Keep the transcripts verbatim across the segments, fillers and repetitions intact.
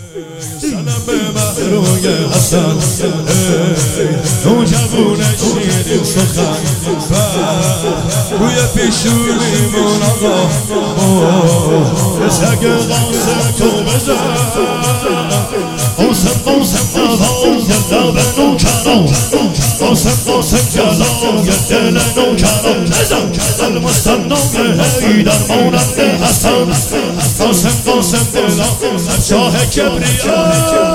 سلام به محروی حسن نوجوان شیرین سخن روی پیشونیمون آقا سگ قاسم تو بزن قاسم قاسم نوای لب نوکران قاسم قاسم جلای دل نوکران بزن المصنع حیدر مانند حسن قاسم قاسم دلا شاه کبریا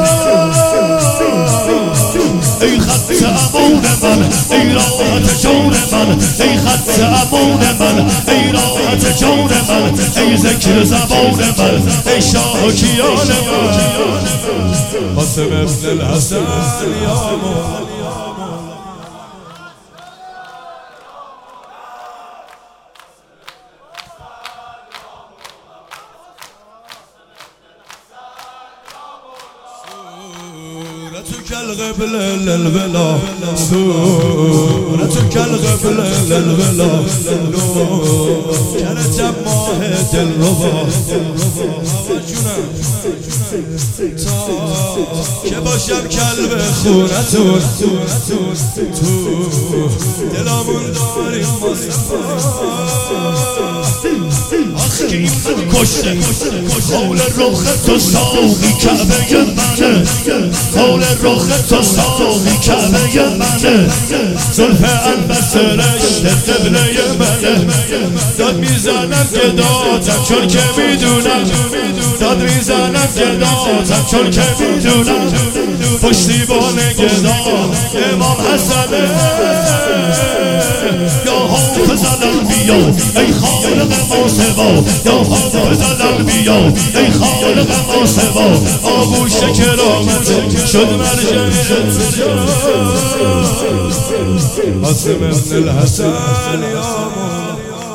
ای خط امان من ای راحت جان من ای خط امان من ای راحت جان من ای ذکر زبان من ای شاه کیان من قاسم ابن الحسن یا مولا كالقبل للبلا صورتك كالقبل للبلا كانت جماهة الربا که باشم کلب خونتون تو دلامون داریم آخه این من کشته حول رخ تو ساقی کعبه منه حول رخ تو ساقی کعبه منه زلف البس رشت قبله منه داد میزنم که دادم چون که میدونم داد میزنم که دادم چون که میدونم پشتیبان گدا امام حسنه یا حافظ الانبیا ای خالق ما سوا یا حافظ الانبیا ای خالق ما سوا آغوش کرامت شد مرجع انتجاب قاسم ابن الحسن یا مولا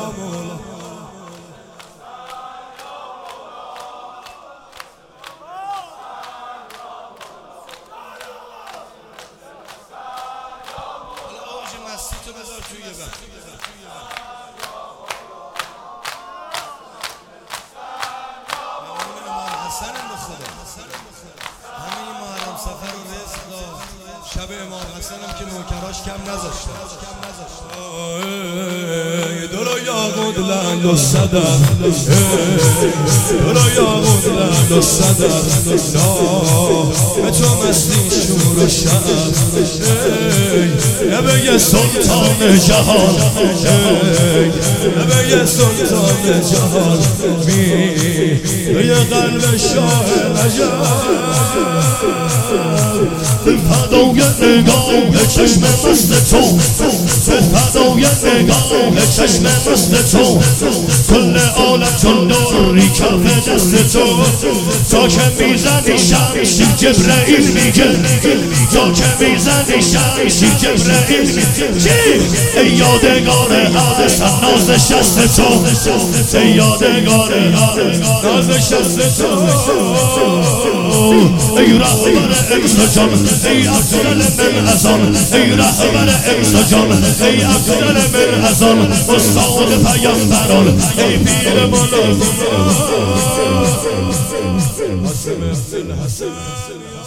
شب امام حسنم که نوکراش کم نذاشته دلو یاقوت لعل و صدر دلو یاقوت لعل و صدر به تو مستی شور و شعر نبه سلطان جهان نبه سلطان جهان به قلب شاه نجات فدای نگاه چشم مست تو فدای نگاه چشم مست تو کل عالم چون داری کف دست تو تا که میزنی شمشی جبرئیل میگه تا که میزنی شمشی جبرئیل میگه ای یادگار حادث ناز شست تو ای یادگار ناز شست تو ای رهبر عشق جان ای افضل من ازان ای رهبر عشق جان ای افضل من ازان استاد پیامبران ای پیر منازل قاسم ابن الحسن